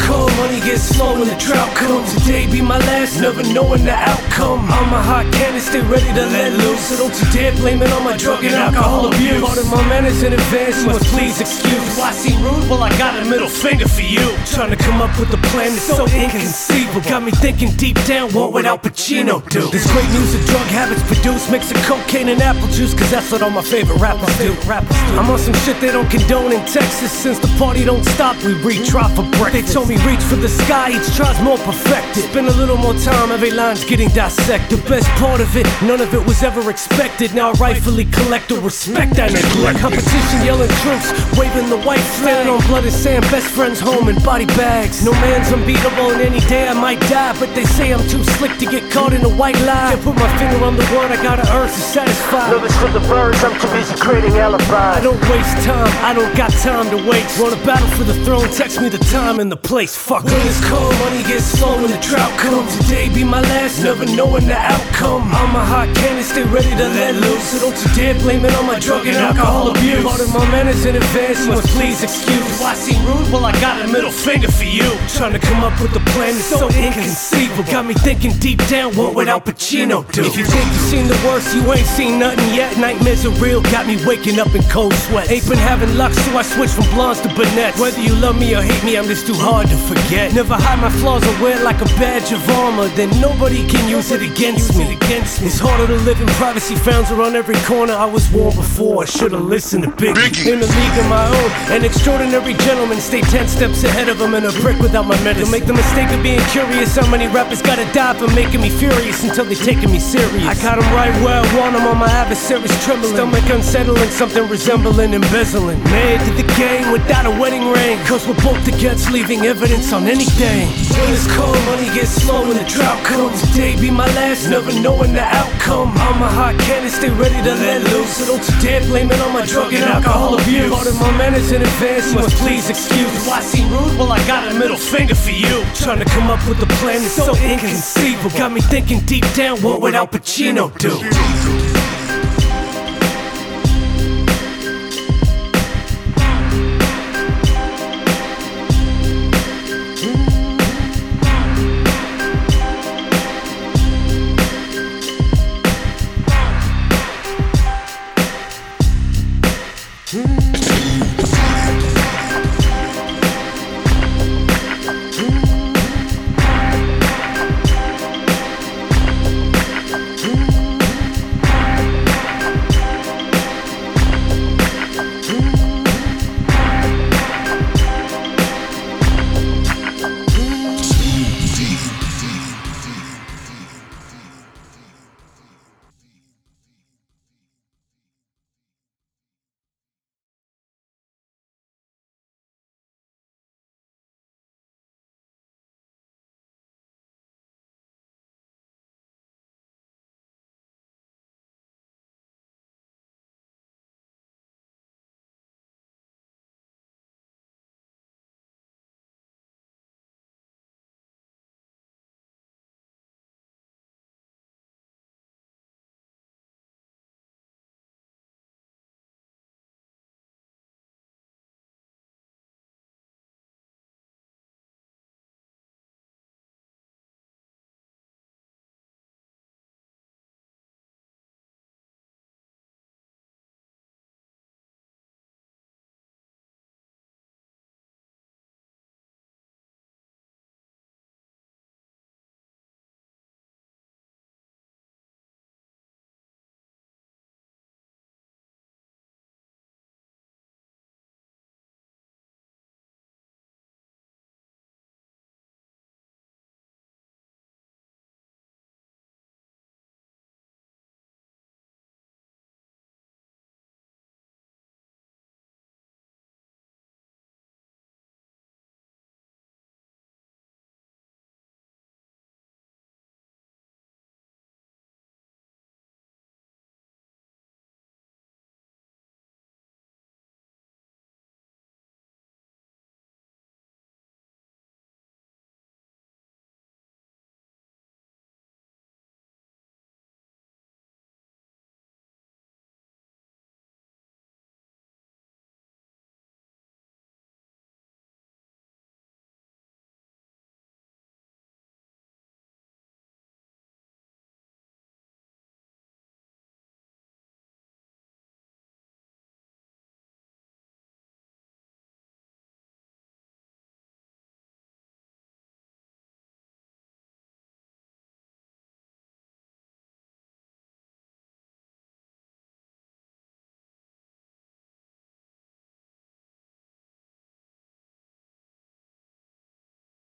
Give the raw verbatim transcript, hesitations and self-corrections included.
cold, money gets slow when the drought comes. Today be my last, never knowing the outcome. I'm a hot cannon, stay ready to let loose. So don't you dare blame it on my drug and alcohol abuse. Part of my manners in advance, you must please excuse. Do I seem rude? Well, I got a middle finger for you. Trying to come up with a plan that's so inconceivable. Got me thinking deep down, what would Al Pacino do? This great news of drug habits produce, mix of cocaine and apple juice, cause that's what all my favorite rappers do. I'm on some shit they don't condone in Texas. Since the party don't stop, we retry for breakfast. They told me reach for the sky, each try's more perfected. Spend a little more time, every line's getting dissected. The best part of it, none of it was ever expected. Now I rightfully collect the respect I neglect. Competition yelling troops, waving the white flag on blood and sand, best friends home in body bags. No man's unbeatable and any day I might die, but they say I'm too slick to get caught in a white lie. Can't put my finger on the one I gotta earn to satisfy. Nervous for the birds, I'm too busy creating alibis. I don't waste time, I don't got time to waste. Want a battle for the throne, text me the time and the place. Fuck when it's cold, money gets slow when the drought comes. Today be my last, never knowing the outcome. I'm a hot cannon, stay ready to let loose. So don't you dare blame it on my drug and alcohol abuse. Part of my manners in advance, you must please excuse. Do I seem rude? Well, I got a middle finger for you. Trying to come up with a plan that's so inconceivable. Got me thinking deep down, what would Al Pacino do? If you think you've seen the worst, you ain't seen nothing yet. Nightmares are real, got me waking up in cold sweat. Ain't been having luck, so I switched from blondes to brunettes. Whether you love me or hate me, I'm just too hard to forget. Never hide my flaws or wear it like a badge of armor. Then nobody can use it against me. It's harder to live in privacy, frowns are on every corner. I was warned before, I should've listened to Biggie. In a league of my own, an extraordinary gentleman. Stay ten steps ahead of him and a brick without my medicine. You'll make the mistake of being curious. How many rappers gotta die for making me furious until they taking me serious? I got them right where I want them, on my adversaries trembling. Stomach unsettling, something resembling embezzling. Married to the game without a wedding ring, cause we're both together, leaving evidence on anything. When it's cold, money gets slow when the drought comes. Today be my last, never knowing the outcome. I'm a hot cannon, stay ready to let loose. So don't you dare blame it on my drug and alcohol abuse. Part of my manners in advance, you must please excuse. Do I seem rude? Well, I got a middle finger for you. Trying to come up with a plan that's so inconceivable. Got me thinking deep down, what would Al Pacino do?